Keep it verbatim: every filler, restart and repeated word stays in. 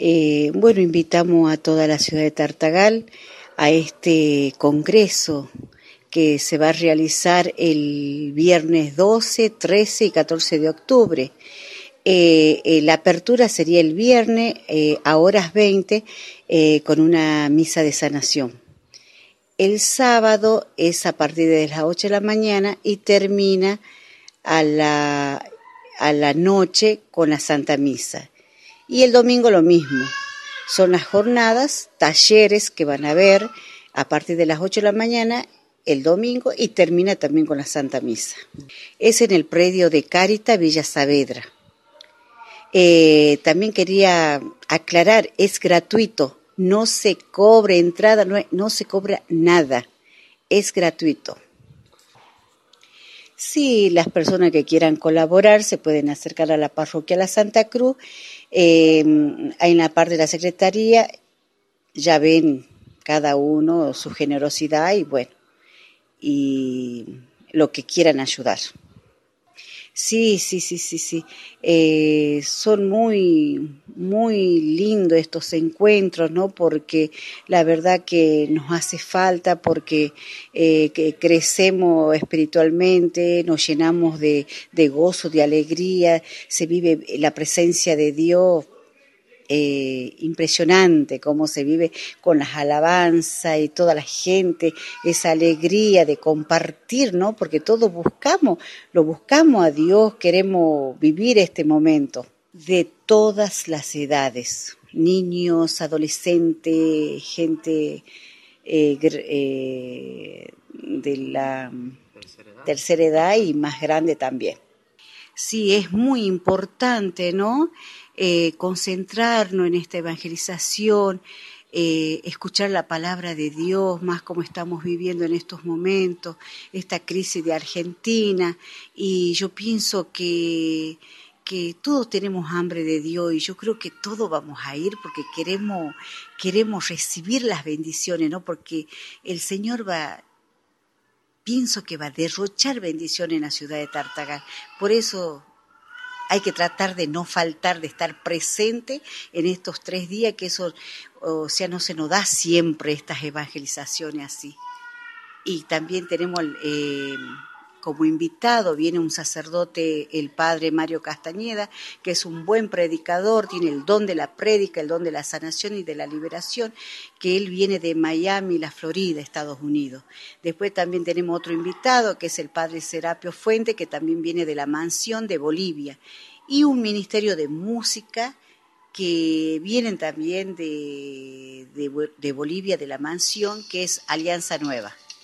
Eh, bueno, invitamos a toda la ciudad de Tartagal a este congreso que se va a realizar el viernes doce, trece y catorce de octubre. Eh, eh, la apertura sería el viernes eh, a horas veinte eh, con una misa de sanación. El sábado es a partir de las ocho de la mañana y termina a la, a la noche con la Santa Misa. Y el domingo lo mismo. Son las jornadas, talleres que van a haber a partir de las ocho de la mañana el domingo y termina también con la Santa Misa. Es en el predio de Cáritas, Villa Saavedra. Eh, también quería aclarar, es gratuito, no se cobra entrada, no, no se cobra nada, es gratuito. Si las personas que quieran colaborar se pueden acercar a la parroquia La Santa Cruz, eh, en la parte de la secretaría ya ven cada uno su generosidad y bueno, y lo que quieran ayudar. Sí, sí, sí, sí, sí. Eh, son muy, muy lindos estos encuentros, ¿no? Porque la verdad que nos hace falta, porque eh, que crecemos espiritualmente, nos llenamos de, de gozo, de alegría, se vive la presencia de Dios. Eh, impresionante cómo se vive con las alabanzas y toda la gente, esa alegría de compartir, ¿no? Porque todos buscamos, lo buscamos a Dios, queremos vivir este momento de todas las edades, niños, adolescentes, gente eh, eh, de la tercera edad. tercera edad y más grande también. Sí, es muy importante, ¿no? Eh, concentrarnos en esta evangelización, eh, escuchar la palabra de Dios, más como estamos viviendo en estos momentos, esta crisis de Argentina, y yo pienso que, que todos tenemos hambre de Dios y yo creo que todos vamos a ir porque queremos, queremos recibir las bendiciones, ¿no? Porque el Señor va... Pienso que va a derrochar bendiciones en la ciudad de Tartagal. Por eso hay que tratar de no faltar, de estar presente en estos tres días, que eso, o sea, no se nos da siempre estas evangelizaciones así. Y también tenemos eh, como invitado, viene un sacerdote, el padre Mario Castañeda, que es un buen predicador, tiene el don de la prédica, el don de la sanación y de la liberación, que él viene de Miami, la Florida, Estados Unidos. Después también tenemos otro invitado, que es el padre Serapio Fuente, que también viene de la Mansión de Bolivia, y un ministerio de música que vienen también de, de, de Bolivia, de la Mansión, que es Alianza Nueva.